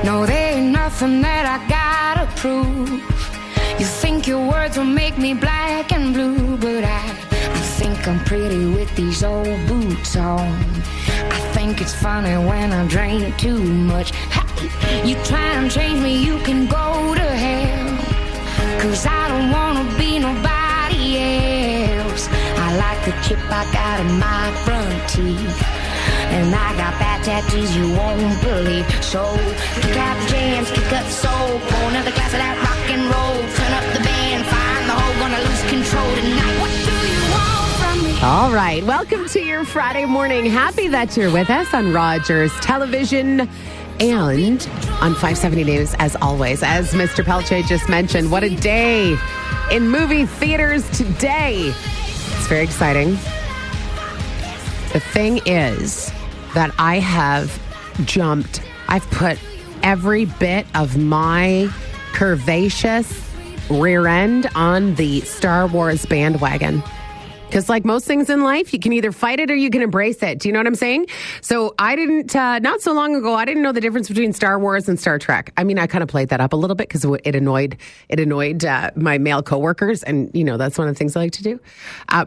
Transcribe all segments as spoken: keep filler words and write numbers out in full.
No, there ain't nothing that I gotta prove. You think your words will make me black and blue, but I, I think I'm pretty with these old boots on. I think it's funny when I drink too much. Hey, you try and change me, you can go to hell, 'cause I don't wanna be nobody else. I like the chip I got in my front teeth, and I got bad tattoos you won't believe. So kick out the jams, kick up the soul, pour another glass of that rock and roll, turn up the band, find the hole, gonna lose control tonight. What do you want from me? All right, welcome to your Friday morning. Happy that you're with us on Rogers Television and on five seventy News, as always. As Mister Pelche just mentioned, what a day in movie theaters today. It's very exciting. The thing is that I have jumped, I've put every bit of my curvaceous rear end on the Star Wars bandwagon. Because like most things in life, you can either fight it or you can embrace it. Do you know what I'm saying? So I didn't, uh, not so long ago, I didn't know the difference between Star Wars and Star Trek. I mean, I kind of played that up a little bit because it annoyed, it annoyed uh, my male coworkers. And, you know, that's one of the things I like to do. Uh,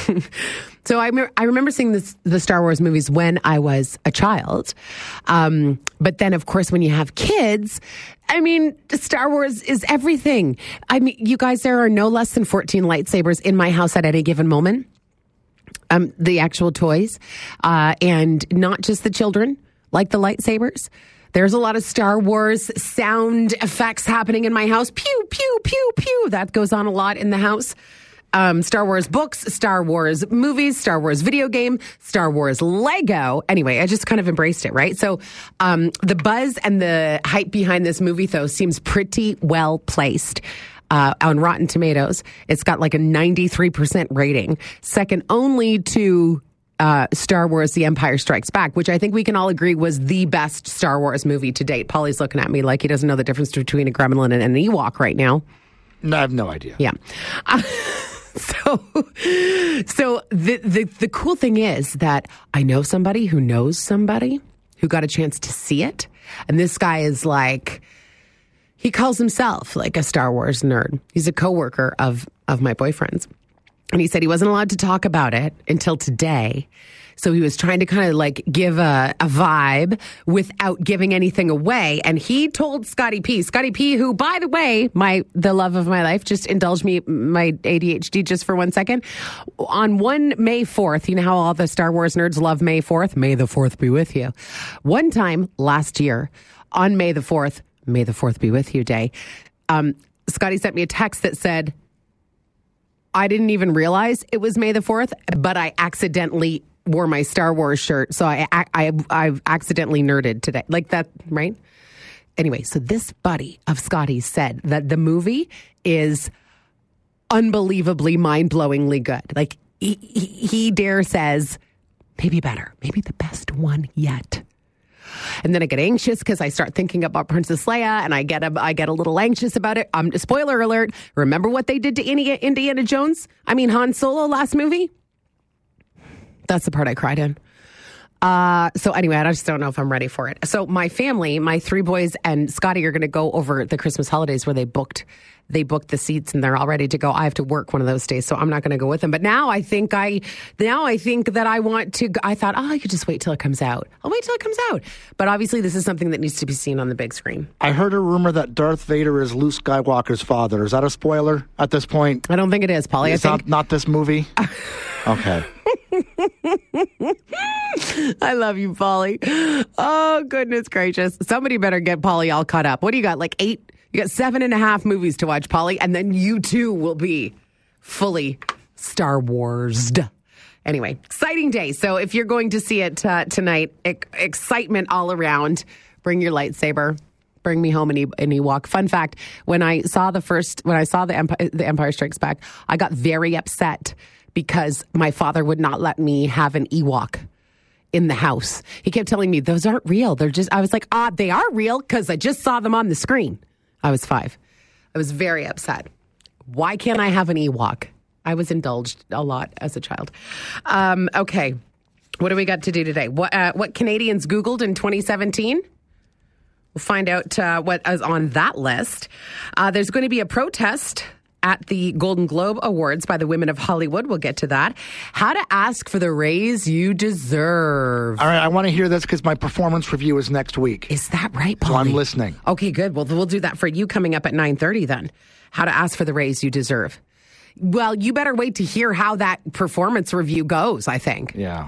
So I, me- I remember seeing this, the Star Wars movies when I was a child. Um, but then, of course, when you have kids, I mean, Star Wars is everything. I mean, you guys, there are no less than fourteen lightsabers in my house at any given moment. Um, the actual toys. Uh, and not just the children, like the lightsabers. There's a lot of Star Wars sound effects happening in my house. Pew, pew, pew, pew. That goes on a lot in the house. Um, Star Wars books, Star Wars movies, Star Wars video game, Star Wars Lego. Anyway, I just kind of embraced it, right? So um, the buzz and the hype behind this movie, though, seems pretty well placed. Uh, on Rotten Tomatoes, it's got like a ninety-three percent rating, second only to uh, Star Wars The Empire Strikes Back, which I think we can all agree was the best Star Wars movie to date. Paulie's looking at me like he doesn't know the difference between a gremlin and an Ewok right now. No, I have no idea. Yeah. Uh, So, so the, the the cool thing is that I know somebody who knows somebody who got a chance to see it. And this guy is like, he calls himself like a Star Wars nerd. He's a coworker of, of my boyfriend's. And he said he wasn't allowed to talk about it until today. So he was trying to kind of like give a, a vibe without giving anything away. And he told Scotty P, Scotty P, who, by the way, my the love of my life, just indulge me, my A D H D just for one second. On one May fourth, you know how all the Star Wars nerds love May fourth? May the fourth be with you. One time last year, on May the fourth, May the fourth be with you day, um, Scotty sent me a text that said, I didn't even realize it was May the fourth, but I accidentally wore my Star Wars shirt, so I, I, I've accidentally nerded today. Like that, right? Anyway, so this buddy of Scotty's said that the movie is unbelievably, mind-blowingly good. Like, he, he, he dare says, maybe better, maybe the best one yet. And then I get anxious because I start thinking about Princess Leia, and I get a, I get a little anxious about it. Um, spoiler alert, remember what they did to Indiana, Indiana Jones? I mean, Han Solo last movie? That's the part I cried in. Uh, so anyway, I just don't know if I'm ready for it. So my family, my three boys and Scotty are going to go over the Christmas holidays where they booked they booked the seats and they're all ready to go. I have to work one of those days, so I'm not going to go with them. But now I think I now I think that I want to. I thought, oh, I could just wait till it comes out. I'll wait till it comes out. But obviously, this is something that needs to be seen on the big screen. I heard a rumor that Darth Vader is Luke Skywalker's father. Is that a spoiler at this point? I don't think it is, Paulie. It's I think... not, not this movie? Okay. I love you, Paulie. Oh, goodness gracious. Somebody better get Paulie all caught up. What do you got, like eight? You got seven and a half movies to watch, Paulie, and then you too will be fully Star Wars'd. Anyway, exciting day. So if you're going to see it uh, tonight, e- excitement all around. Bring your lightsaber. Bring me home an, e- an Ewok. Fun fact, when I saw the first, when I saw the Empire, the Empire Strikes Back, I got very upset because my father would not let me have an Ewok in the house. He kept telling me, those aren't real. They're just, I was like, ah, they are real because I just saw them on the screen. I was five. I was very upset. Why can't I have an Ewok? I was indulged a lot as a child. Um, okay. What do we got to do today? What, uh, what Canadians Googled in twenty seventeen? We'll find out uh, what is on that list. Uh, there's going to be a protest at the Golden Globe Awards by the Women of Hollywood. We'll get to that. How to ask for the raise you deserve. All right, I want to hear this because my performance review is next week. Is that right, Paulie? So I'm listening. Okay, good. Well, we'll do that for you coming up at nine thirty then. How to ask for the raise you deserve. Well, you better wait to hear how that performance review goes, I think. Yeah.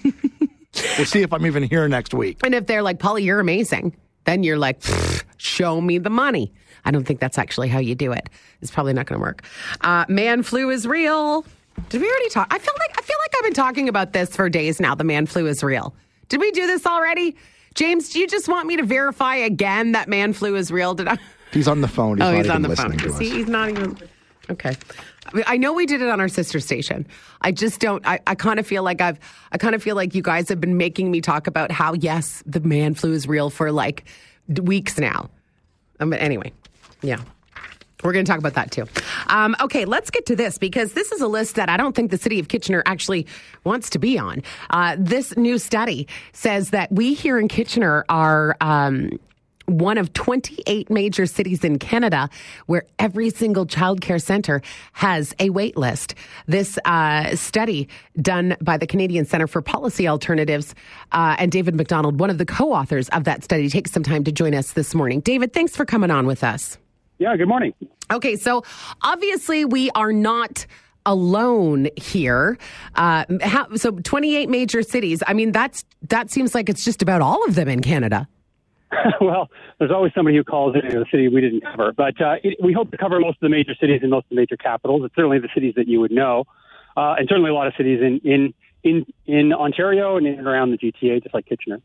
We'll see if I'm even here next week. And if they're like, Paulie, you're amazing, then you're like, show me the money. I don't think that's actually how you do it. It's probably not going to work. Uh, man flu is real. Did we already talk? I feel like I feel like I've been talking about this for days now. The man flu is real. Did we do this already? James, do you just want me to verify again that man flu is real? Did I? He's on the phone. He's oh, not he's even on the listening phone. to See, us. he's not even. Okay. I, mean, I know we did it on our sister station. I just don't. I, I kind of feel like I've. I kind of feel like you guys have been making me talk about how yes, the man flu is real for like weeks now. Um, but anyway, yeah. We're going to talk about that too. Um, okay, let's get to this because this is a list that I don't think the city of Kitchener actually wants to be on. Uh, this new study says that we here in Kitchener are um, one of twenty-eight major cities in Canada where every single childcare center has a wait list. This uh, study done by the Canadian Centre for Policy Alternatives uh, and David McDonald, one of the co-authors of that study, takes some time to join us this morning. David, thanks for coming on with us. Yeah, good morning. Okay, so obviously we are not alone here. Uh, how, so twenty-eight major cities. I mean, that's that seems like it's just about all of them in Canada. Well, there's always somebody who calls it a city we didn't cover. But uh, it, we hope to cover most of the major cities and most of the major capitals. It's certainly the cities that you would know. Uh, and certainly a lot of cities in, in, in, in Ontario and in and around the G T A, just like Kitchener.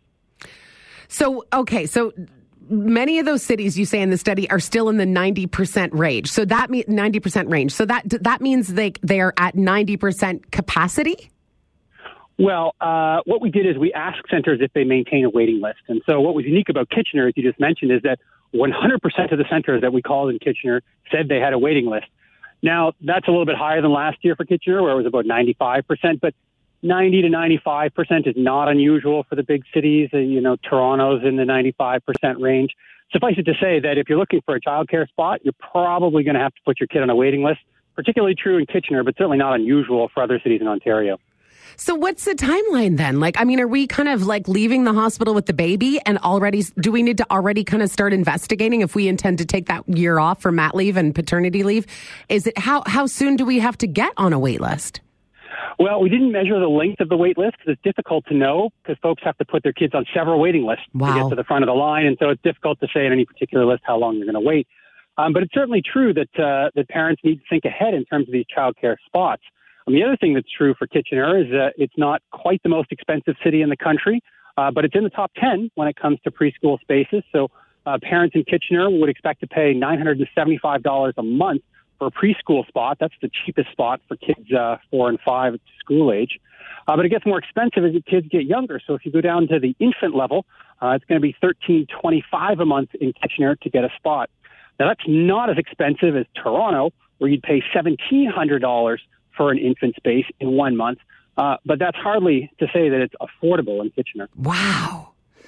So, okay, so many of those cities you say in the study are still in the ninety percent range. So that means ninety percent range. So that that means they they are at ninety percent capacity? Well, uh, what we did is we asked centers if they maintain a waiting list. And so what was unique about Kitchener, as you just mentioned, is that one hundred percent of the centers that we called in Kitchener said they had a waiting list. Now, that's a little bit higher than last year for Kitchener, where it was about ninety-five percent, but ninety to ninety-five percent is not unusual for the big cities. Uh, you know, Toronto's in the ninety-five percent range. Suffice it to say that if you're looking for a childcare spot, you're probably going to have to put your kid on a waiting list. Particularly true in Kitchener, but certainly not unusual for other cities in Ontario. So what's the timeline then? Like, I mean, are we kind of like leaving the hospital with the baby and already, do we need to already kind of start investigating if we intend to take that year off for mat leave and paternity leave? Is it, how, how soon do we have to get on a wait list? Well, we didn't measure the length of the wait list because it's difficult to know because folks have to put their kids on several waiting lists wow. to get to the front of the line. And so it's difficult to say in any particular list how long you're going to wait. Um, but it's certainly true that, uh, that parents need to think ahead in terms of these childcare spots. And the other thing that's true for Kitchener is that it's not quite the most expensive city in the country, uh, but it's in the top ten when it comes to preschool spaces. So uh, parents in Kitchener would expect to pay nine hundred seventy-five dollars a month for a preschool spot. That's the cheapest spot for kids uh, four and five at school age. Uh, but it gets more expensive as the kids get younger. So if you go down to the infant level, uh, it's going to be thirteen twenty-five a month in Kitchener to get a spot. Now, that's not as expensive as Toronto, where you'd pay seventeen hundred dollars for an infant space in one month. Uh, but that's hardly to say that it's affordable in Kitchener. Wow.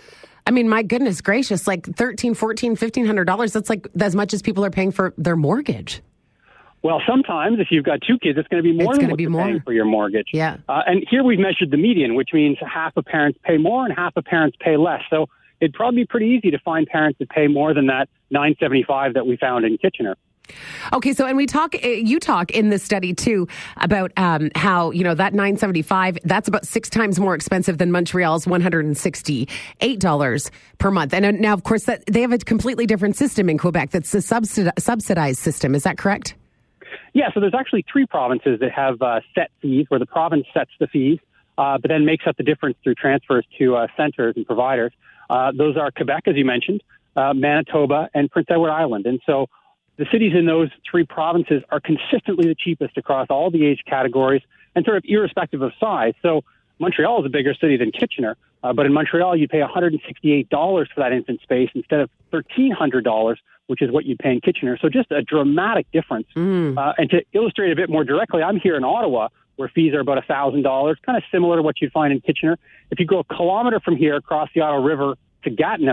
I mean, my goodness gracious, like thirteen, fourteen, fifteen hundred dollars. That's like as much as people are paying for their mortgage. Well, sometimes if you've got two kids, it's going to be more it's than what be you're more. paying for your mortgage. Yeah. Uh, and here we've measured the median, which means half of parents pay more and half of parents pay less. So it'd probably be pretty easy to find parents that pay more than that nine seventy-five that we found in Kitchener. Okay, so and we talk, you talk in this study too about um, how you know that nine seventy-five that's about six times more expensive than Montreal's one hundred sixty-eight dollars per month. And now, of course, that they have a completely different system in Quebec. That's a subsidi- subsidized system. Is that correct? Yeah. So there's actually three provinces that have uh, set fees, where the province sets the fees, uh, but then makes up the difference through transfers to uh, centers and providers. Uh, those are Quebec, as you mentioned, uh, Manitoba, and Prince Edward Island, and so the cities in those three provinces are consistently the cheapest across all the age categories and sort of irrespective of size. So Montreal is a bigger city than Kitchener, uh, but in Montreal, you pay one hundred sixty-eight dollars for that infant space instead of thirteen hundred dollars, which is what you pay in Kitchener. So just a dramatic difference. Mm. Uh, and to illustrate a bit more directly, I'm here in Ottawa, where fees are about one thousand dollars, kind of similar to what you'd find in Kitchener. If you go a kilometer from here across the Ottawa River to Gatineau,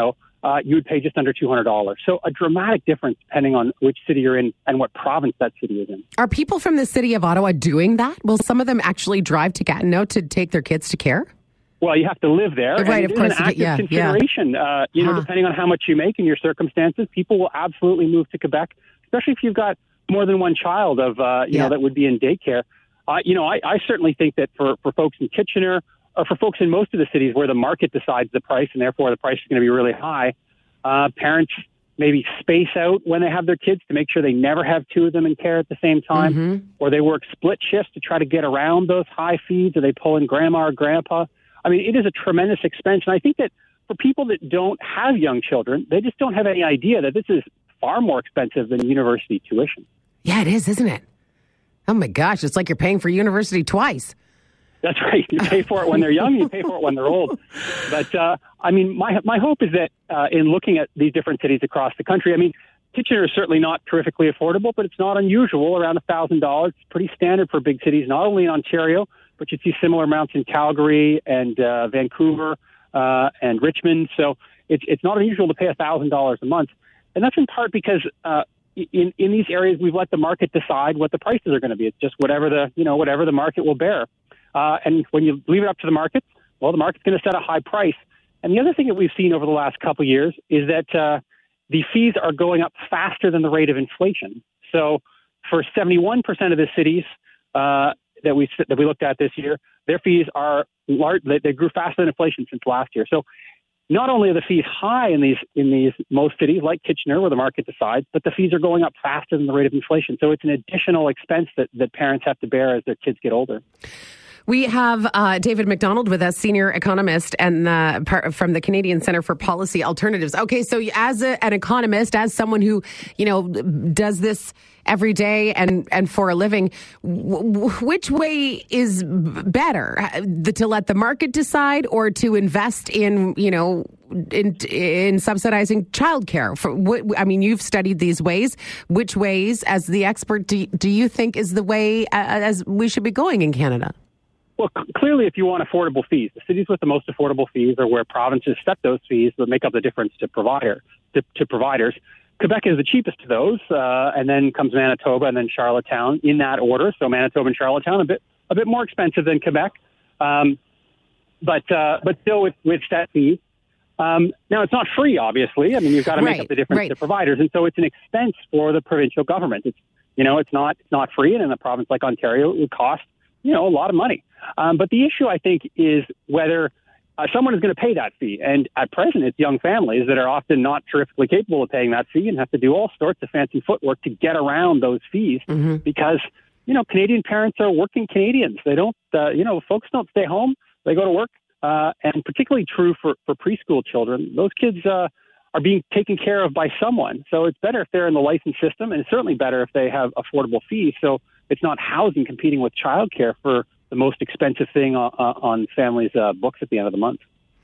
uh, you would pay just under two hundred dollars. So a dramatic difference depending on which city you're in and what province that city is in. Are people from the city of Ottawa doing that? Will some of them actually drive to Gatineau to take their kids to care? Well, you have to live there. Right, and it of course. is an active yeah, consideration. Yeah. Uh, you know, huh. depending on how much you make and your circumstances, people will absolutely move to Quebec, especially if you've got more than one child of, uh, you yeah. know, that would be in daycare. Uh, you know, I, I certainly think that for, for folks in Kitchener or for folks in most of the cities where the market decides the price and therefore the price is going to be really high, uh, parents maybe space out when they have their kids to make sure they never have two of them in care at the same time, mm-hmm. or they work split shifts to try to get around those high fees, or they pull in grandma or grandpa. I mean, it is a tremendous expense. And I think that for people that don't have young children, they just don't have any idea that this is far more expensive than university tuition. Yeah, it is, isn't it? Oh, my gosh. It's like you're paying for university twice. That's right. You pay for it when they're young, you pay for it when they're old. But, uh, I mean, my my hope is that uh, in looking at these different cities across the country, I mean, Kitchener is certainly not terrifically affordable, but it's not unusual, around one thousand dollars. It's pretty standard for big cities, not only in Ontario, but you see similar amounts in Calgary and uh, Vancouver uh, and Richmond. So it's it's not unusual to pay one thousand dollars a month. And that's in part because uh, in in these areas, we've let the market decide what the prices are going to be. It's just whatever the, you know, whatever the market will bear. Uh, and when you leave it up to the market, well, the market's going to set a high price. And the other thing that we've seen over the last couple of years is that uh, the fees are going up faster than the rate of inflation. So for seventy-one percent of the cities uh, that we that we looked at this year, their fees are large. They, they grew faster than inflation since last year. So not only are the fees high in these in these most cities like Kitchener, where the market decides, but the fees are going up faster than the rate of inflation. So it's an additional expense that, that parents have to bear as their kids get older. We have uh, David McDonald with us, senior economist and uh, part from the Canadian Centre for Policy Alternatives. Okay, so as a, an economist, as someone who, you know, does this every day and, and for a living, w- which way is better? The, to let the market decide or to invest in, you know, in, in subsidizing childcare? For what, I mean, you've studied these ways. Which ways, as the expert, do, do you think is the way uh, as we should be going in Canada? Well, c- clearly, if you want affordable fees, the cities with the most affordable fees are where provinces set those fees that make up the difference to provider to, to providers. Quebec is the cheapest of those, uh, and then comes Manitoba, and then Charlottetown in that order. So Manitoba and Charlottetown a bit a bit more expensive than Quebec, um, but uh, but still with, with set fees. Um, now it's not free, obviously. I mean, you've got to make right, up the difference right. to providers, and so it's an expense for the provincial government. It's you know it's not it's not free, and in a province like Ontario, it would cost you know a lot of money. Um, but the issue, I think, is whether uh, someone is going to pay that fee. And at present, it's young families that are often not terrifically capable of paying that fee and have to do all sorts of fancy footwork to get around those fees mm-hmm. because, you know, Canadian parents are working Canadians. They don't, uh, you know, folks don't stay home. They go to work. Uh, and particularly true for, for preschool children. Those kids uh, are being taken care of by someone. So it's better if they're in the licensed system, and it's certainly better if they have affordable fees. So it's not housing competing with childcare for the most expensive thing on, on families' uh, books at the end of the month.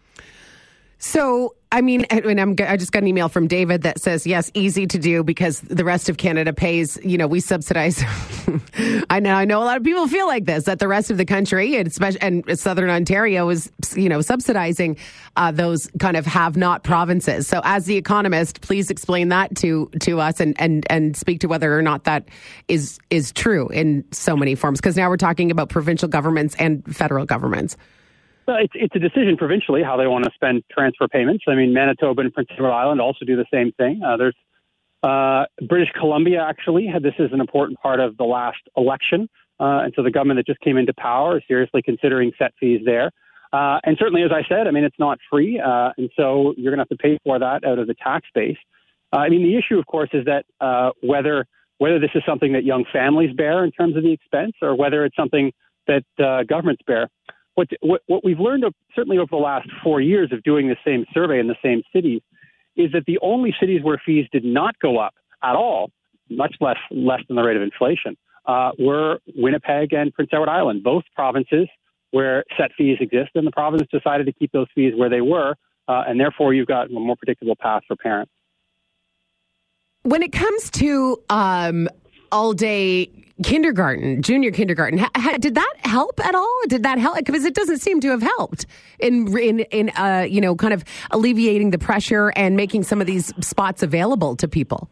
So, I mean, and I'm, I just got an email from David that says, yes, easy to do because the rest of Canada pays, you know, we subsidize. I know, I know a lot of people feel like this, that the rest of the country, and, especially, and Southern Ontario is, you know, subsidizing uh, those kind of have-not provinces. So as the economist, please explain that to, to us and, and, and speak to whether or not that is, is true in so many forms. Because now we're talking about provincial governments and federal governments. Well, it's, it's a decision provincially how they want to spend transfer payments. I mean, Manitoba and Prince Edward Island also do the same thing. Uh, there's uh, British Columbia actually had this as an important part of the last election, uh, and so the government that just came into power is seriously considering set fees there. Uh, and certainly, as I said, I mean, it's not free, uh, and so you're going to have to pay for that out of the tax base. Uh, I mean, the issue, of course, is that uh, whether whether this is something that young families bear in terms of the expense, or whether it's something that uh, governments bear. What, what, what we've learned, of, certainly over the last four years of doing the same survey in the same cities, is that the only cities where fees did not go up at all, much less less than the rate of inflation, uh, were Winnipeg and Prince Edward Island, both provinces where set fees exist, and the province decided to keep those fees where they were, uh, and therefore you've got a more predictable path for parents. When it comes to um, all-day kindergarten, junior kindergarten. Ha, ha, did that help at all? Did that help? Because it doesn't seem to have helped in in in uh, you know, kind of alleviating the pressure and making some of these spots available to people.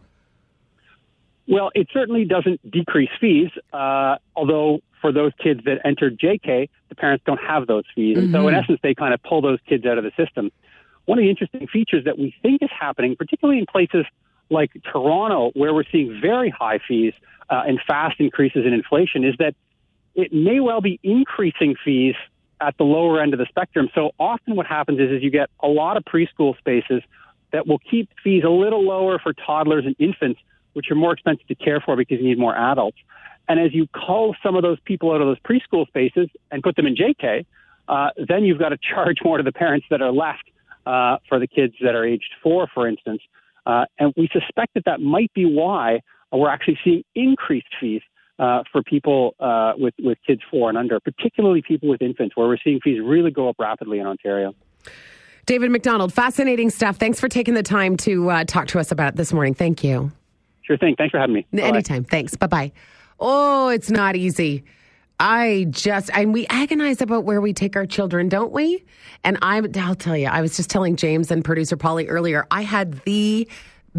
Well, it certainly doesn't decrease fees, uh, although for those kids that entered J K, the parents don't have those fees. And mm-hmm. so in essence, they kind of pull those kids out of the system. One of the interesting features that we think is happening, particularly in places like Toronto, where we're seeing very high fees uh, and fast increases in inflation, is that it may well be increasing fees at the lower end of the spectrum. So often what happens is, is you get a lot of preschool spaces that will keep fees a little lower for toddlers and infants, which are more expensive to care for because you need more adults. And as you cull some of those people out of those preschool spaces and put them in J K, uh, then you've got to charge more to the parents that are left uh, for the kids that are aged four, for instance. Uh, and we suspect that that might be why we're actually seeing increased fees uh, for people uh, with, with kids four and under, particularly people with infants, where we're seeing fees really go up rapidly in Ontario. David McDonald, fascinating stuff. Thanks for taking the time to uh, talk to us about it this morning. Thank you. Sure thing. Thanks for having me. Bye-bye. Anytime. Thanks. Bye-bye. Oh, it's not easy. I just, and we agonize about where we take our children, don't we? And I, I'll tell you, I was just telling James and producer Polly earlier, I had the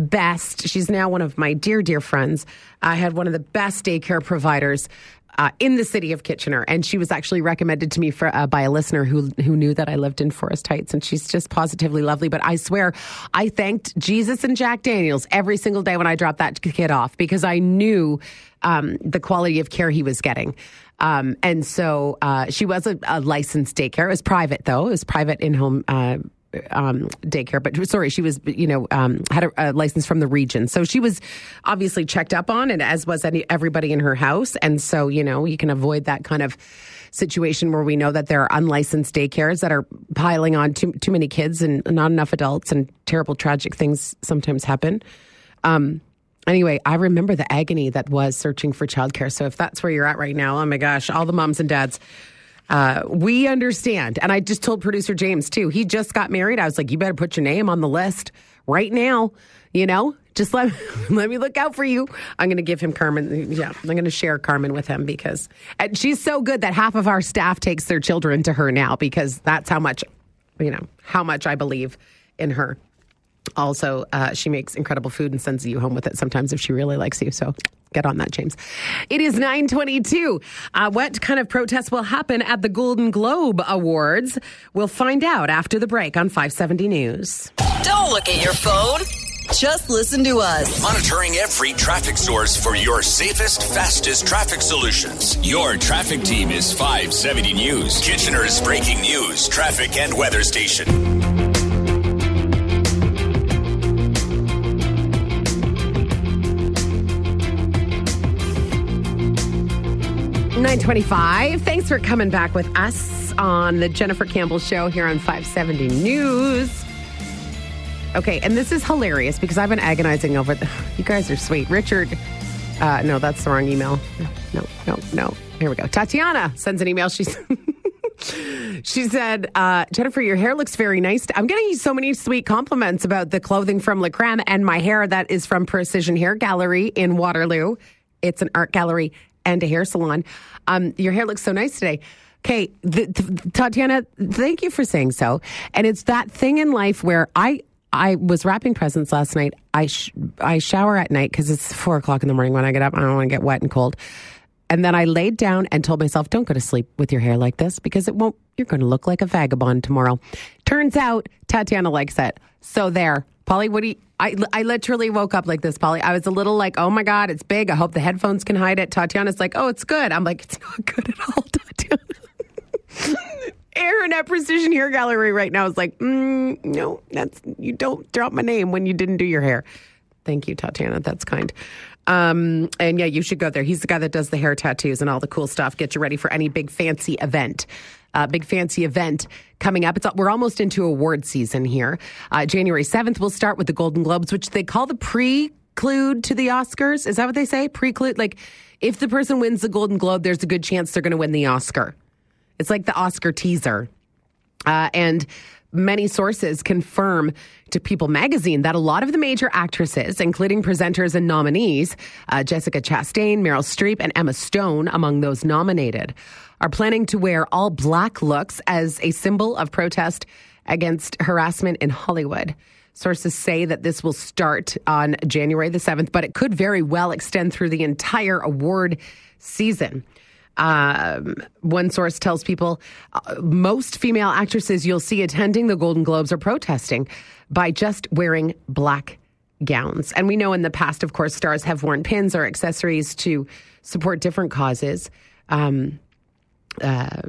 best, she's now one of my dear, dear friends. I had one of the best daycare providers uh, in the city of Kitchener. And she was actually recommended to me for, uh, by a listener who who knew that I lived in Forest Heights. And she's just positively lovely. But I swear, I thanked Jesus and Jack Daniels every single day when I dropped that kid off, because I knew um, the quality of care he was getting. Um, and so uh, she was a, a licensed daycare. It was private, though. It was private in-home uh um daycare, but sorry, she was, you know, um had a, a license from the region. So she was obviously checked up on, and as was any, everybody in her house. And so, you know, you can avoid that kind of situation where we know that there are unlicensed daycares that are piling on too, too many kids and not enough adults, and terrible, tragic things sometimes happen. Um, anyway, I remember the agony that was searching for childcare. So if that's where you're at right now, oh my gosh, all the moms and dads, Uh, we understand. And I just told producer James, too. He just got married. I was like, you better put your name on the list right now. You know, just let, let me look out for you. I'm going to give him Carmen. Yeah, I'm going to share Carmen with him, because and she's so good that half of our staff takes their children to her now, because that's how much, you know, how much I believe in her. Also, uh, she makes incredible food and sends you home with it sometimes if she really likes you. So get on that, James. It is nine twenty-two. Uh, what kind of protests will happen at the Golden Globe Awards? We'll find out after the break on five seventy News. Don't look at your phone. Just listen to us. Monitoring every traffic source for your safest, fastest traffic solutions. Your traffic team is five seventy News, Kitchener's breaking news, traffic and weather station. nine twenty-five. Thanks for coming back with us on the Jennifer Campbell Show here on five seventy News. Okay, and this is hilarious because I've been agonizing over the... You guys are sweet. Richard... Uh, no, that's the wrong email. No, no, no. Here we go. Tatiana sends an email. She's... She said, uh, Jennifer, your hair looks very nice. I'm getting so many sweet compliments about the clothing from Le Creme and my hair that is from Precision Hair Gallery in Waterloo. It's an art gallery and a hair salon. Um, your hair looks so nice today. Okay, th- th- Tatiana, thank you for saying so. And it's that thing in life where I I was wrapping presents last night. I sh- I shower at night because it's four o'clock in the morning when I get up. I don't want to get wet and cold. And then I laid down and told myself, don't go to sleep with your hair like this because it won't. You're going to look like a vagabond tomorrow. Turns out Tatiana likes it. So there. Polly, what do you... I, I literally woke up like this, Polly. I was a little like, oh my God, it's big. I hope the headphones can hide it. Tatiana's like, oh, it's good. I'm like, it's not good at all, Tatiana. Aaron at Precision Hair Gallery right now is like, mm, no, that's you don't drop my name when you didn't do your hair. Thank you, Tatiana. That's kind. Um, and yeah, you should go there. He's the guy that does the hair tattoos and all the cool stuff. Get you ready for any big fancy event. Uh, big fancy event coming up. It's we're almost into award season here. Uh, January seventh, we'll start with the Golden Globes, which they call the prelude to the Oscars. Is that what they say? Prelude? Like, if the person wins the Golden Globe, there's a good chance they're going to win the Oscar. It's like the Oscar teaser. Uh, and many sources confirm to People magazine that a lot of the major actresses, including presenters and nominees, uh, Jessica Chastain, Meryl Streep, and Emma Stone, among those nominated, are planning to wear all black looks as a symbol of protest against harassment in Hollywood. Sources say that this will start on January the seventh, but it could very well extend through the entire award season. Um, one source tells People uh, most female actresses you'll see attending the Golden Globes are protesting by just wearing black gowns. And we know in the past, of course, stars have worn pins or accessories to support different causes. Um, uh,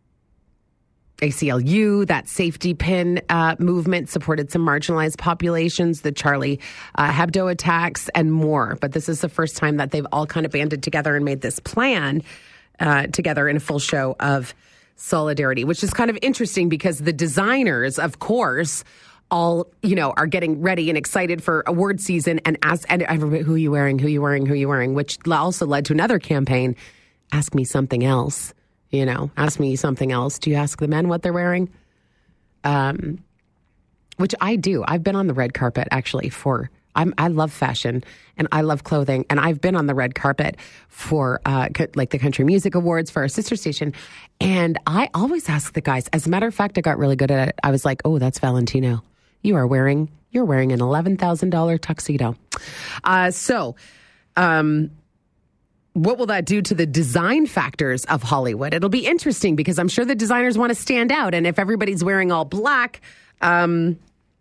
A C L U, that safety pin uh, movement, supported some marginalized populations, the Charlie uh, Hebdo attacks, and more. But this is the first time that they've all kind of banded together and made this plan uh, together in a full show of solidarity, which is kind of interesting because the designers, of course, all, you know, are getting ready and excited for award season and ask, and everybody, who are you wearing, who are you wearing, who are you wearing, which also led to another campaign, ask me something else. You know, ask me something else. Do you ask the men what they're wearing? Um, which I do. I've been on the red carpet actually for, I'm, I love fashion and I love clothing. And I've been on the red carpet for uh, co- like the Country Music Awards for our sister station. And I always ask the guys, as a matter of fact, I got really good at it. I was like, oh, that's Valentino. You are wearing, you're wearing an eleven thousand dollars tuxedo. Uh, so, um, what will that do to the design factors of Hollywood? It'll be interesting because I'm sure the designers want to stand out. And if everybody's wearing all black, um,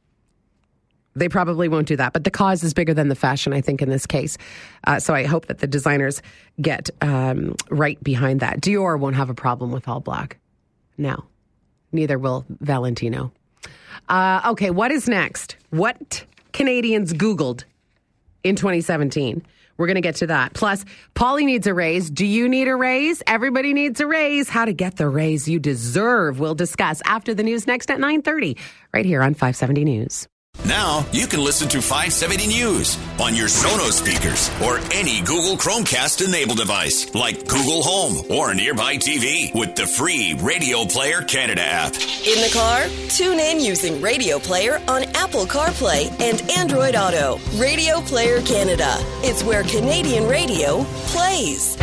they probably won't do that. But the cause is bigger than the fashion, I think, in this case. Uh, so I hope that the designers get um, right behind that. Dior won't have a problem with all black. No, neither will Valentino. Uh, okay, what is next? What Canadians Googled in twenty seventeen? We're going to get to that. Plus, Polly needs a raise. Do you need a raise? Everybody needs a raise. How to get the raise you deserve. We'll discuss after the news next at nine thirty, right here on five seventy News. Now you can listen to five seventy News on your Sonos speakers or any Google Chromecast enabled device like Google Home or a nearby T V with the free Radio Player Canada app. In the car? Tune in using Radio Player on Apple CarPlay and Android Auto. Radio Player Canada. It's where Canadian radio plays.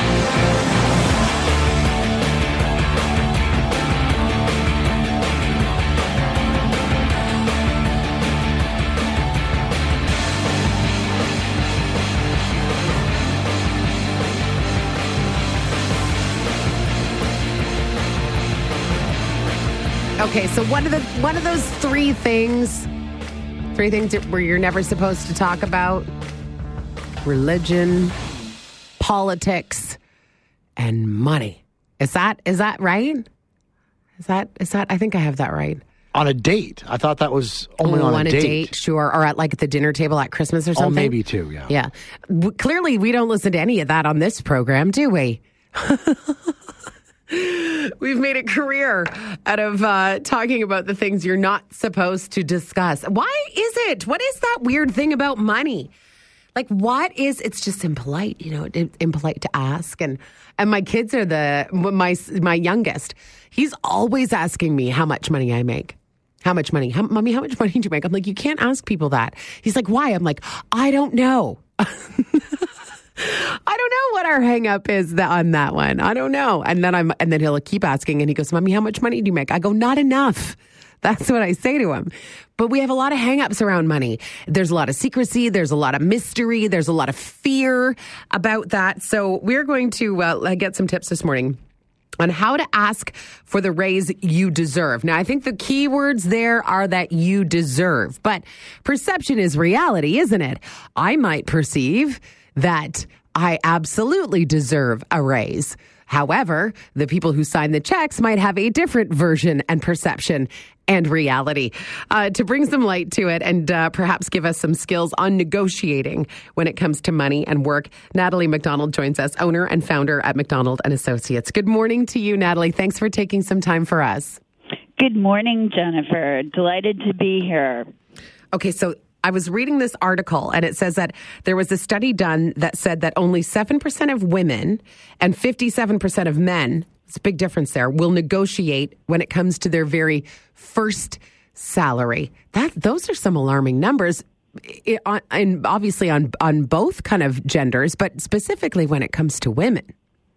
Okay, so one of the one of those three things, three things that where you're never supposed to talk about: religion, politics, and money. Is that is that right? Is that is that? I think I have that right. On a date. I thought that was only oh, on, on a, a date. date. Sure. Or at like the dinner table at Christmas or something. Oh, maybe too, yeah. Yeah. W- clearly, we don't listen to any of that on this program, do we? We've made a career out of uh, talking about the things you're not supposed to discuss. Why is it? What is that weird thing about money? Like, what is, it's just impolite, you know, it, impolite to ask. And and my kids are the, my my youngest, he's always asking me how much money I make. How much money? How, Mommy, how much money do you make? I'm like, you can't ask people that. He's like, why? I'm like, I don't know. I don't know what our hang up is that, on that one. I don't know. And then I'm, and then he'll keep asking and he goes, Mommy, how much money do you make? I go, not enough. That's what I say to him. But we have a lot of hang-ups around money. There's a lot of secrecy. There's a lot of mystery. There's a lot of fear about that. So we're going to uh, get some tips this morning on how to ask for the raise you deserve. Now, I think the key words there are that you deserve. But perception is reality, isn't it? I might perceive that I absolutely deserve a raise. However, the people who sign the checks might have a different version and perception and reality. Uh, to bring some light to it and uh, perhaps give us some skills on negotiating when it comes to money and work, Natalie McDonald joins us, owner and founder at McDonald and Associates. Good morning to you, Natalie. Thanks for taking some time for us. Good morning, Jennifer. Delighted to be here. Okay, so I was reading this article and it says that there was a study done that said that only seven percent of women and fifty-seven percent of men, it's a big difference there, will negotiate when it comes to their very first salary. That those are some alarming numbers. It, on, and obviously on on both kind of genders, but specifically when it comes to women.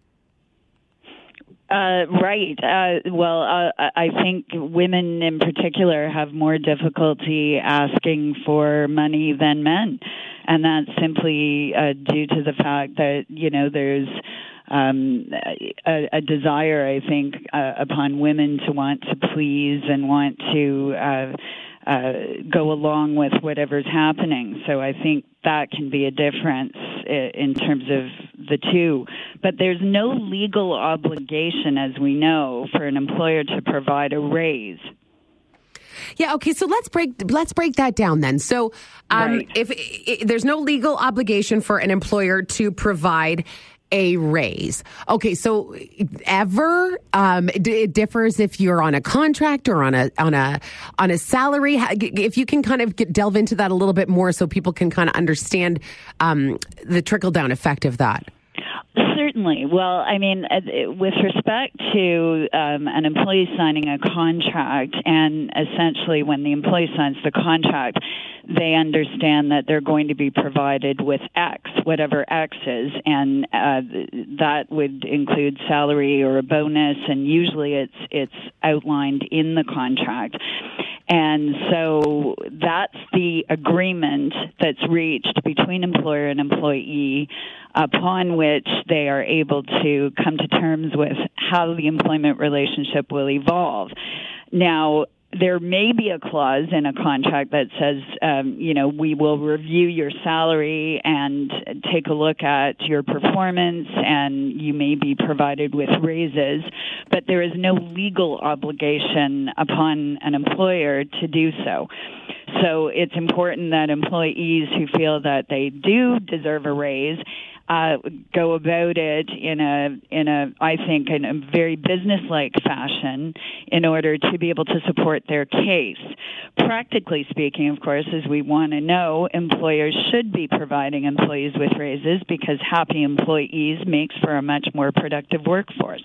Uh, right. Uh, well, uh, I think women in particular have more difficulty asking for money than men. And that's simply uh, due to the fact that, you know, there's um, a, a desire, I think, uh, upon women to want to please and want to uh, uh, go along with whatever's happening. So I think that can be a difference in terms of the two. But there's no legal obligation, as we know, for an employer to provide a raise. Yeah. Okay. So let's break let's break that down then. So, um, Right. if, if there's no legal obligation for an employer to provide a raise, okay. So ever um, it differs if you're on a contract or on a on a on a salary. If you can kind of get, delve into that a little bit more, so people can kind of understand um, the trickle down effect of that. Certainly. Well, I mean, with respect to um, an employee signing a contract, and essentially when the employee signs the contract, they understand that they're going to be provided with X, whatever X is, and uh, that would include salary or a bonus, and usually it's it's outlined in the contract. And so that's the agreement that's reached between employer and employee, upon which they are able to come to terms with how the employment relationship will evolve. Now, there may be a clause in a contract that says, um, you know, we will review your salary and take a look at your performance, and you may be provided with raises, but there is no legal obligation upon an employer to do so. So it's important that employees who feel that they do deserve a raise Uh, go about it in a, in a, I think, in a very business-like fashion in order to be able to support their case. Practically speaking, of course, as we want to know, employers should be providing employees with raises because happy employees makes for a much more productive workforce.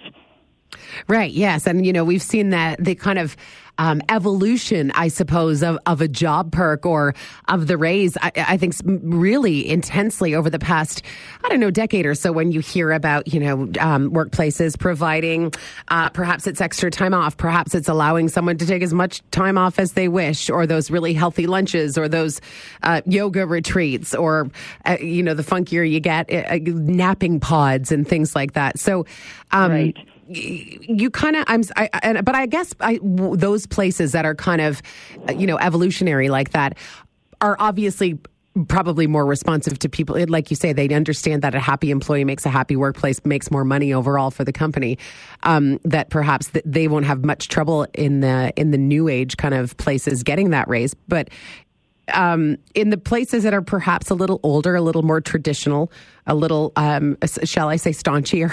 Right. Yes. And, you know, we've seen that the kind of um, evolution, I suppose, of, of a job perk or of the raise, I, I think really intensely over the past, I don't know, decade or so, when you hear about, you know, um, workplaces providing uh, perhaps it's extra time off, perhaps it's allowing someone to take as much time off as they wish, or those really healthy lunches, or those uh, yoga retreats, or, uh, you know, the funkier you get, uh, napping pods and things like that. So, um, right. You kind of, I'm, I, I, but I guess I, w- those places that are kind of, you know, evolutionary like that are obviously probably more responsive to people. Like you say, they understand that a happy employee makes a happy workplace, makes more money overall for the company. Um, that perhaps th- they won't have much trouble in the in the new age kind of places getting that raise, but. Um, in the places that are perhaps a little older, a little more traditional, a little, um, shall I say, staunchier,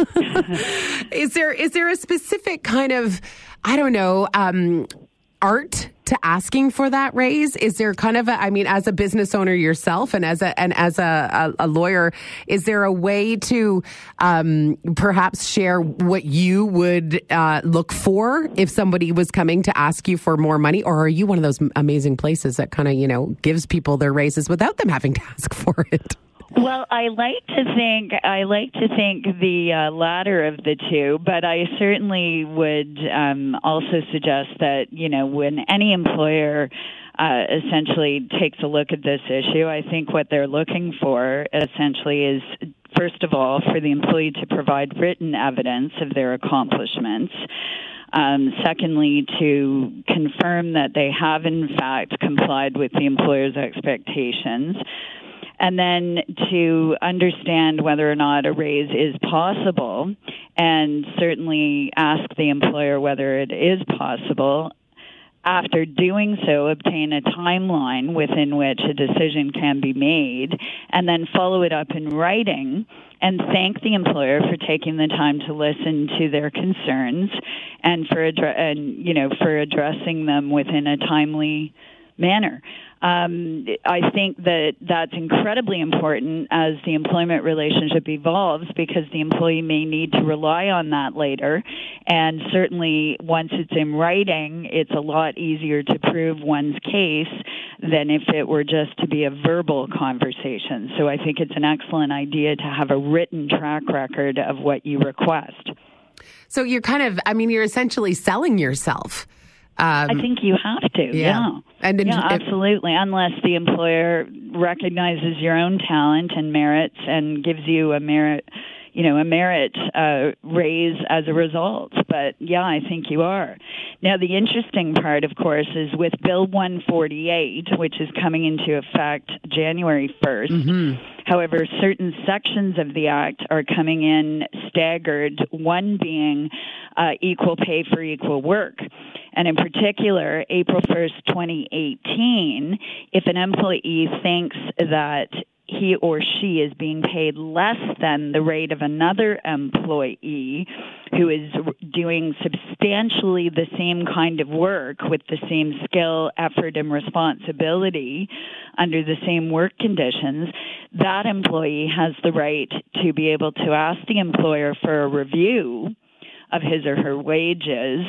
is there is there a specific kind of, I don't know, um, art to asking for that raise? Is there kind of a, I mean, as a business owner yourself and as a and as a, a, a lawyer, is there a way to um, perhaps share what you would uh, look for if somebody was coming to ask you for more money? Or are you one of those amazing places that kind of, you know, gives people their raises without them having to ask for it? Well, I like to think I like to think the uh, latter of the two, but I certainly would um, also suggest that, you know, when any employer uh, essentially takes a look at this issue, I think what they're looking for essentially is, first of all, for the employee to provide written evidence of their accomplishments. Um, secondly, to confirm that they have, in fact, complied with the employer's expectations. And then to understand whether or not a raise is possible, and certainly ask the employer whether it is possible. After doing so, obtain a timeline within which a decision can be made, and then follow it up in writing and thank the employer for taking the time to listen to their concerns and for addre- and you know for addressing them within a timely manner. Um, I think that that's incredibly important as the employment relationship evolves, because the employee may need to rely on that later. And certainly once it's in writing, it's a lot easier to prove one's case than if it were just to be a verbal conversation. So I think it's an excellent idea to have a written track record of what you request. So you're kind of, I mean, you're essentially selling yourself. Um, I think you have to, yeah. yeah. And yeah, it, absolutely, unless the employer recognizes your own talent and merits and gives you a merit, you know, a merit uh, raise as a result. But, yeah, I think you are. Now, the interesting part, of course, is with Bill one forty-eight, which is coming into effect January first. Mm-hmm. However, certain sections of the Act are coming in staggered, one being uh, equal pay for equal work. And in particular, April first, twenty eighteen, if an employee thinks that he or she is being paid less than the rate of another employee who is doing substantially the same kind of work with the same skill, effort, and responsibility under the same work conditions, that employee has the right to be able to ask the employer for a review of his or her wages.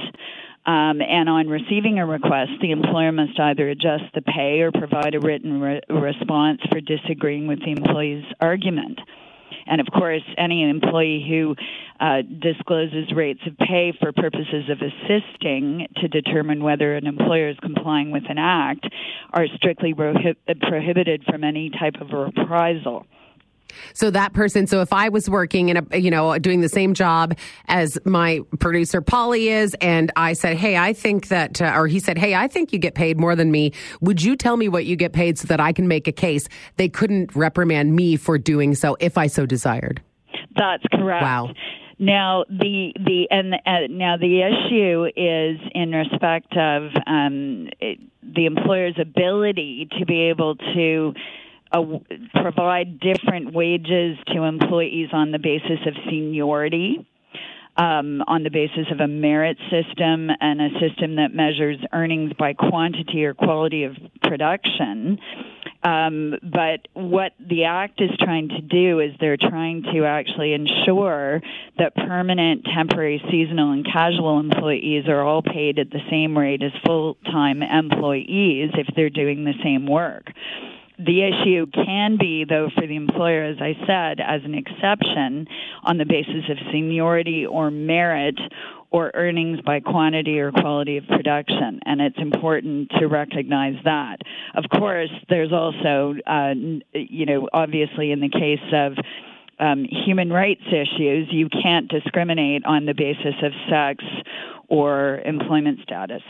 Um, and on receiving a request, the employer must either adjust the pay or provide a written re- response for disagreeing with the employee's argument. And, of course, any employee who uh, discloses rates of pay for purposes of assisting to determine whether an employer is complying with an act are strictly prohib- prohibited from any type of reprisal. So that person, so if I was working in a, you know, doing the same job as my producer Polly is, and I said, hey, I think that, uh, or he said, hey, I think you get paid more than me. Would you tell me what you get paid so that I can make a case? They couldn't reprimand me for doing so if I so desired. That's correct. Wow. Now the the and uh, now the issue is in respect of um, it, the employer's ability to be able to Uh, provide different wages to employees on the basis of seniority, um, on the basis of a merit system and a system that measures earnings by quantity or quality of production. Um, but what the Act is trying to do is they're trying to actually ensure that permanent, temporary, seasonal, and casual employees are all paid at the same rate as full-time employees if they're doing the same work. The issue can be, though, for the employer, as I said, as an exception on the basis of seniority or merit or earnings by quantity or quality of production, and it's important to recognize that. Of course, there's also, uh, you know, obviously in the case of um, human rights issues, you can't discriminate on the basis of sex or employment status.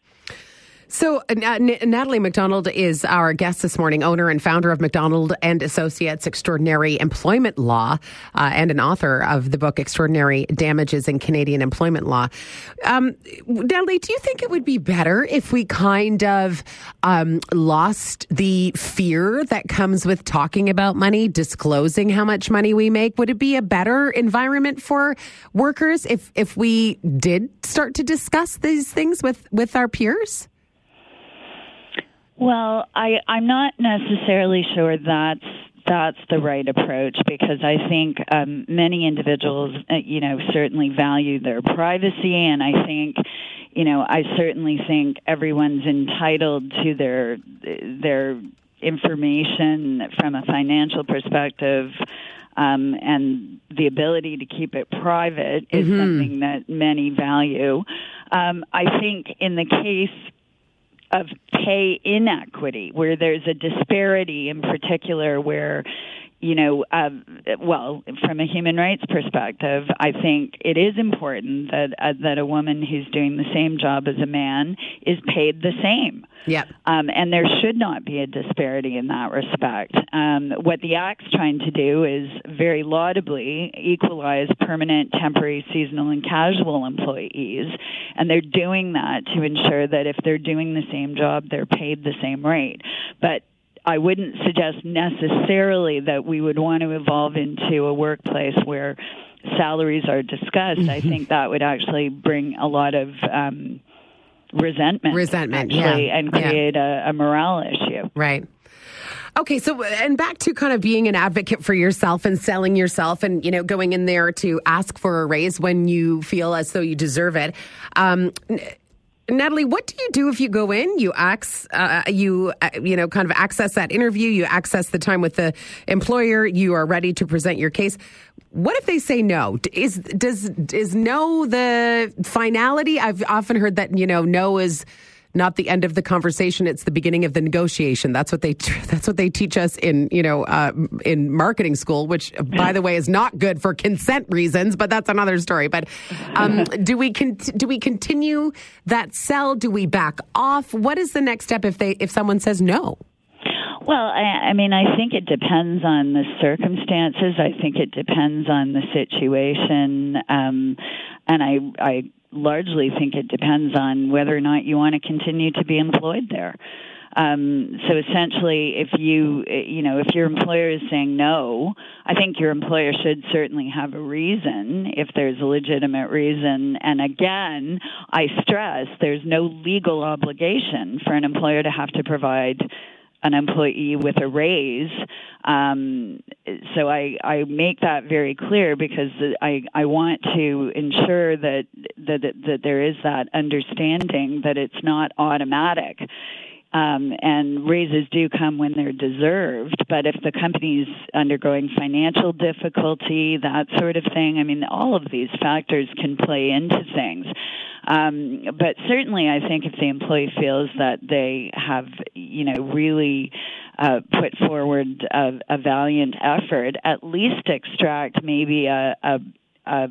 So uh, N- Natalie McDonald is our guest this morning, owner and founder of McDonald and Associates Extraordinary Employment Law, uh, and an author of the book Extraordinary Damages in Canadian Employment Law. Um, Natalie, do you think it would be better if we kind of um, lost the fear that comes with talking about money, disclosing how much money we make? Would it be a better environment for workers if, if we did start to discuss these things with, with our peers? Well, I, I'm not necessarily sure that's that's the right approach, because I think um, many individuals, uh, you know, certainly value their privacy, and I think, you know, I certainly think everyone's entitled to their their information from a financial perspective. Um, and the ability to keep it private is mm-hmm. something that many value. Um, I think in the case of pay inequity, where there's a disparity in particular where, you know, uh, well, from a human rights perspective, I think it is important that uh, that a woman who's doing the same job as a man is paid the same. Yeah. Um, and there should not be a disparity in that respect. Um, what the Act's trying to do is very laudably equalize permanent, temporary, seasonal, and casual employees. And they're doing that to ensure that if they're doing the same job, they're paid the same rate. But I wouldn't suggest necessarily that we would want to evolve into a workplace where salaries are discussed. I think that would actually bring a lot of um, resentment, resentment, actually, yeah. and create yeah. a, a morale issue. Right. Okay, so and back to kind of being an advocate for yourself and selling yourself and, you know, going in there to ask for a raise when you feel as though you deserve it. Um, Natalie, what do you do if you go in, you ax, uh, you, uh, you know, kind of access that interview, you access the time with the employer, you are ready to present your case. What if they say no? Is, does, is no the finality? I've often heard that, you know, no is not the end of the conversation. It's the beginning of the negotiation. That's what they, that's what they teach us in, you know, uh, in marketing school, which by the way is not good for consent reasons, but that's another story. But, um, do we, con- do we continue that sell? Do we back off? What is the next step if they, if someone says no? Well, I, I mean, I think it depends on the circumstances. I think it depends on the situation. Um, and I, I, largely think it depends on whether or not you want to continue to be employed there. Um, so essentially, if you, you know, if your employer is saying no, I think your employer should certainly have a reason if there's a legitimate reason. And again, I stress there's no legal obligation for an employer to have to provide an employee with a raise. Um, so I, I make that very clear because I, I want to ensure that, that, that there is that understanding that it's not automatic. Um, and raises do come when they're deserved. But if the company's undergoing financial difficulty, that sort of thing, I mean, all of these factors can play into things. Um, but certainly I think if the employee feels that they have, you know, really uh, put forward a, a valiant effort, at least extract maybe a, a, a,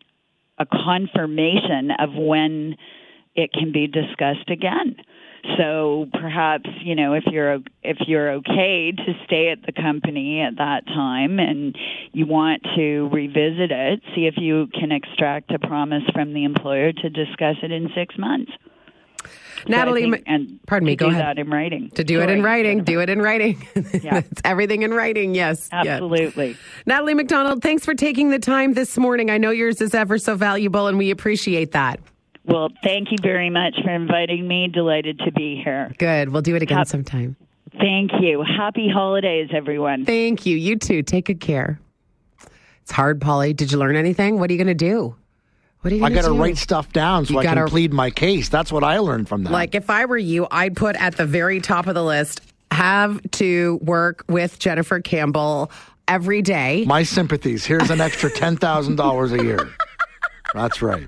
a confirmation of when it can be discussed again. So perhaps, you know, if you're if you're okay to stay at the company at that time and you want to revisit it, see if you can extract a promise from the employer to discuss it in six months. Natalie, so think, and pardon me, to go do ahead. that in writing. To do Sorry. it in writing, do it in writing. Yeah. It's everything in writing, yes. Absolutely. Yes. Natalie McDonald, thanks for taking the time this morning. I know yours is ever so valuable, and we appreciate that. Well, thank you very much for inviting me. Delighted to be here. Good. We'll do it again Hap- sometime. Thank you. Happy holidays, everyone. Thank you. You too. Take good care. It's hard, Polly. Did you learn anything? What are you going to do? What are you I going to do? got to write stuff down so You I gotta- can plead my case. That's what I learned from that. Like, if I were you, I'd put at the very top of the list, have to work with Jennifer Campbell every day. My sympathies. Here's an extra ten thousand dollars a year. That's right.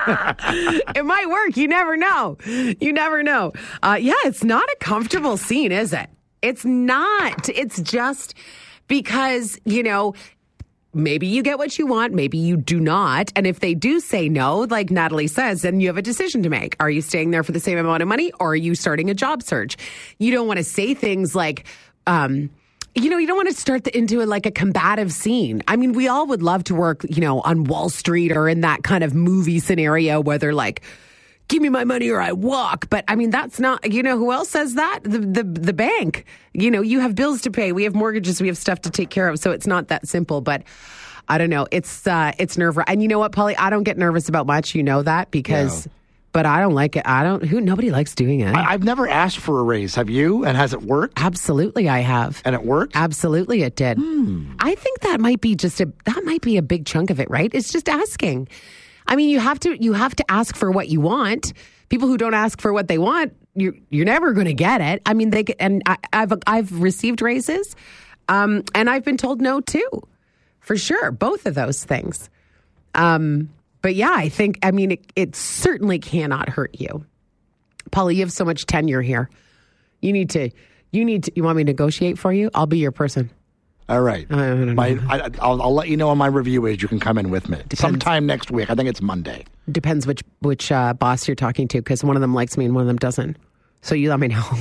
It might work. You never know. You never know. Uh, yeah, it's not a comfortable scene, is it? It's not. It's just because, you know, maybe you get what you want, maybe you do not. And if they do say no, like Natalie says, then you have a decision to make. Are you staying there for the same amount of money, or are you starting a job search? You don't want to say things like, um, you know, you don't want to start the, into a, like a combative scene. I mean, we all would love to work, you know, on Wall Street or in that kind of movie scenario where they're like, give me my money or I walk. But I mean, that's not, you know, who else says that? The, the, the bank. You know, you have bills to pay. We have mortgages. We have stuff to take care of. So it's not that simple. But I don't know. It's, uh, it's nerve-wracking. And you know what, Polly? I don't get nervous about much. You know that because... Yeah. But I don't like it. I don't, who, nobody likes doing it. I, I've never asked for a raise. Have you? And has it worked? Absolutely, I have. And it worked? Absolutely, it did. Hmm. I think that might be just a, that might be a big chunk of it, right? It's just asking. I mean, you have to, you have to ask for what you want. People who don't ask for what they want, you're, you're never going to get it. I mean, they, and I, I've, I've received raises, um, and I've been told no too, for sure. Both of those things. Um, But yeah, I think, I mean, it, it certainly cannot hurt you. Polly, you have so much tenure here. You need to, you need to, you want me to negotiate for you? I'll be your person. All right. I don't know. My, I, I'll, I'll let you know when my review is. You can come in with me. Depends. Sometime next week. I think it's Monday. Depends which, which uh, boss you're talking to, because one of them likes me and one of them doesn't. So you let me know.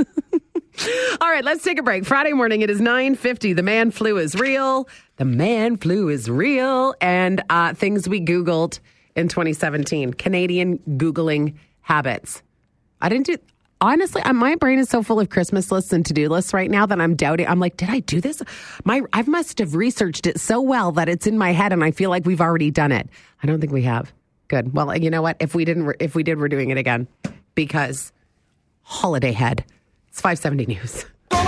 All right, let's take a break. Friday morning, it is nine fifty. The man flu is real. The man flu is real. And uh, things we Googled in twenty seventeen. Canadian Googling habits. I didn't do... Honestly, my brain is so full of Christmas lists and to-do lists right now that I'm doubting. I'm like, did I do this? My, I must have researched it so well that it's in my head and I feel like we've already done it. I don't think we have. Good. Well, you know what? If we didn't, if we did, we're doing it again. because holiday head. It's five seventy News.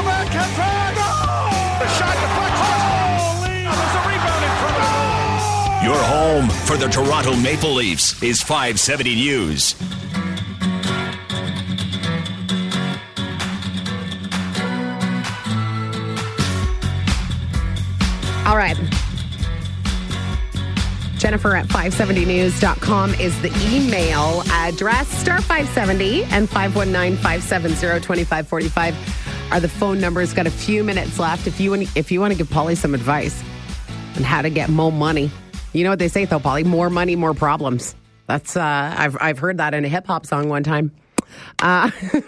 Your home for the Toronto Maple Leafs is five seventy News. All right. Jennifer at five seventy news dot com is the email address. Star five seventy and five one nine, five seven zero, two five four five are the phone numbers. Got a few minutes left. If you want, if you want to give Polly some advice on how to get more money. You know what they say, though, Polly? More money, more problems. That's uh, I've I've heard that in a hip hop song one time. Uh,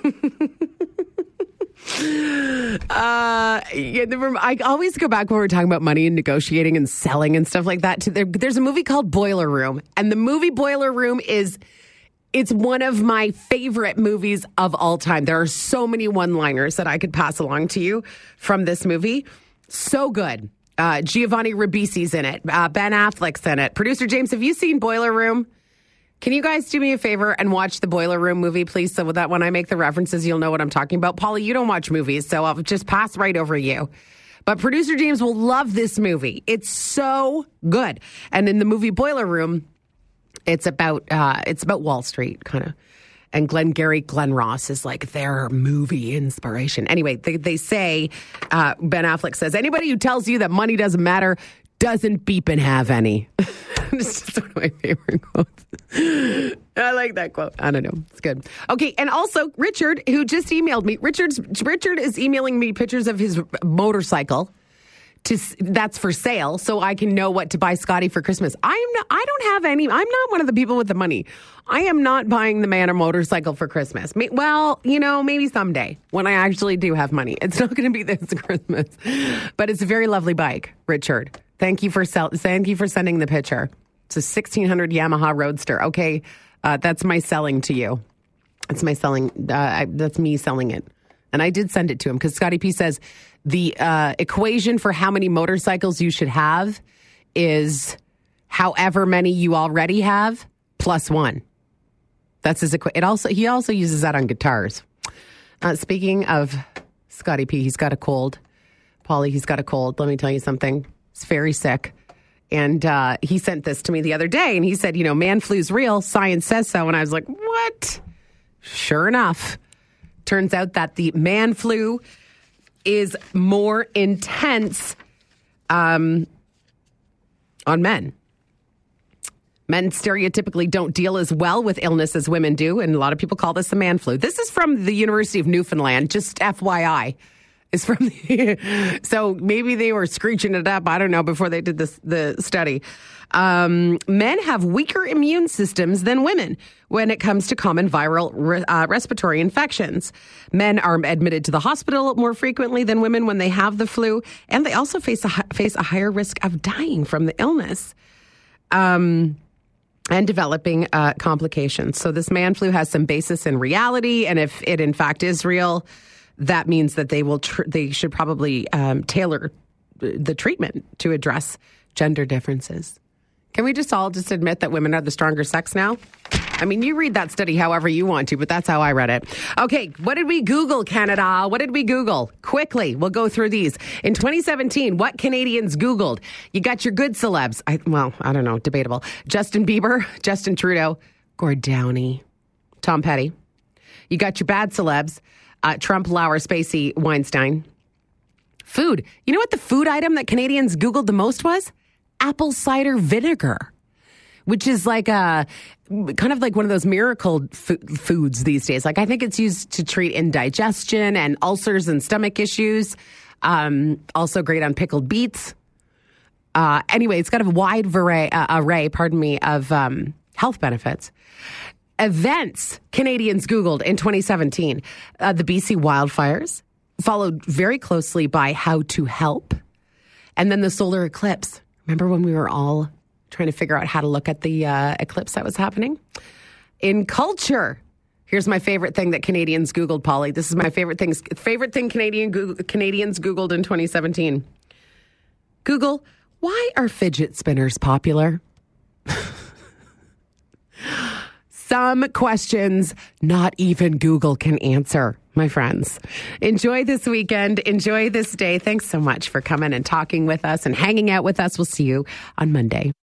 uh, yeah, the, I always go back when we're talking about money and negotiating and selling and stuff like that. To, there, there's a movie called Boiler Room, and the movie Boiler Room is it's one of my favorite movies of all time. There are so many one-liners that I could pass along to you from this movie. So good. Uh, Giovanni Ribisi's in it. Uh, Ben Affleck's in it. Producer James, have you seen Boiler Room? Can you guys do me a favor and watch the Boiler Room movie, please? So that when I make the references, you'll know what I'm talking about. Polly, you don't watch movies, so I'll just pass right over you. But Producer James will love this movie. It's so good. And in the movie Boiler Room, it's about uh, it's about Wall Street, kind of. And Glengarry Glen Ross is like their movie inspiration. Anyway, they, they say, uh, Ben Affleck says, anybody who tells you that money doesn't matter doesn't beep and have any. It's just one of my favorite quotes. I like that quote. I don't know. It's good. Okay, and also Richard, who just emailed me. Richard's, Richard is emailing me pictures of his motorcycle. To, that's for sale, so I can know what to buy Scotty for Christmas. I am not, I don't have any. I'm not one of the people with the money. I am not buying the man a motorcycle for Christmas. Well, you know, maybe someday when I actually do have money. It's not going to be this Christmas, but it's a very lovely bike, Richard. Thank you for sell, thank you for sending the picture. It's a sixteen hundred Yamaha Roadster. Okay, uh, that's my selling to you. That's my selling. Uh, I, that's me selling it. And I did send it to him because Scotty P says the uh, equation for how many motorcycles you should have is however many you already have plus one. That's his equation. It also he also uses that on guitars. Uh, speaking of Scotty P, he's got a cold. Polly, he's got a cold. Let me tell you something. He's very sick. And uh, he sent this to me the other day, and he said, you know, man flu's real. Science says so. And I was like, what? Sure enough. Turns out that the man flu is more intense um, on men. Men stereotypically don't deal as well with illness as women do, and a lot of people call this the man flu. This is from the University of Newfoundland, just F Y I. It's from the, so maybe they were screeching it up, I don't know, before they did this, the study. Um, men have weaker immune systems than women when it comes to common viral re, uh, respiratory infections. Men are admitted to the hospital more frequently than women when they have the flu, and they also face a, face a higher risk of dying from the illness um, and developing uh, complications. So this man flu has some basis in reality, and if it in fact is real, that means that they will tr- they should probably um, tailor the treatment to address gender differences. Can we just all just admit that women are the stronger sex now? I mean, you read that study however you want to, but that's how I read it. Okay, what did we Google, Canada? What did we Google? Quickly, we'll go through these. In twenty seventeen, what Canadians Googled? You got your good celebs. I, well, I don't know, debatable. Justin Bieber, Justin Trudeau, Gord Downie, Tom Petty. You got your bad celebs. Uh, Trump, Lauer, Spacey, Weinstein. Food. You know what the food item that Canadians Googled the most was? Apple cider vinegar, which is like a kind of like one of those miracle f- foods these days. Like I think it's used to treat indigestion and ulcers and stomach issues. Um, also great on pickled beets. Uh, anyway, it's got a wide array, uh, array, pardon me, of um, health benefits. Events Canadians Googled in twenty seventeen. Uh, the B C wildfires, followed very closely by how to help. And then the solar eclipse. Remember when we were all trying to figure out how to look at the uh, eclipse that was happening? In culture, here's my favorite thing that Canadians Googled, Polly. This is my favorite thing, favorite thing Canadian Google, Canadians Googled in twenty seventeen. Google, why are fidget spinners popular? some questions not even Google can answer, my friends. Enjoy this weekend. Enjoy this day. Thanks so much for coming and talking with us and hanging out with us. We'll see you on Monday.